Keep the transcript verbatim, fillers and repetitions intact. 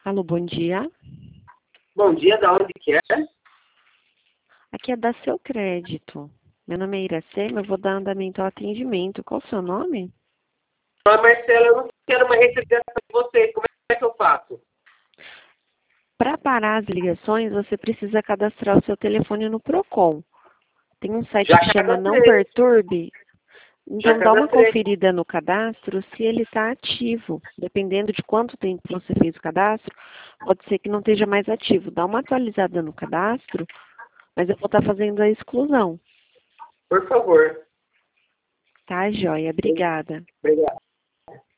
Alô, bom dia. Bom dia, da onde que é? Aqui é da Seu Crédito. Meu nome é Iracema, eu vou dar andamento ao atendimento. Qual o seu nome? Oi, Marcelo, eu não quero uma recebidação de você. Como é que eu faço? Para parar as ligações, você precisa cadastrar o seu telefone no Procon. Tem um site Já que chama Não cadastrei. Perturbe. Já Então, dá uma cadastrei. conferida no cadastro se ele está ativo. Dependendo de quanto tempo você fez o cadastro, pode ser que não esteja mais ativo. Dá uma atualizada no cadastro, mas eu vou estar fazendo a exclusão. Por favor. Tá, joia? Obrigada. Obrigado.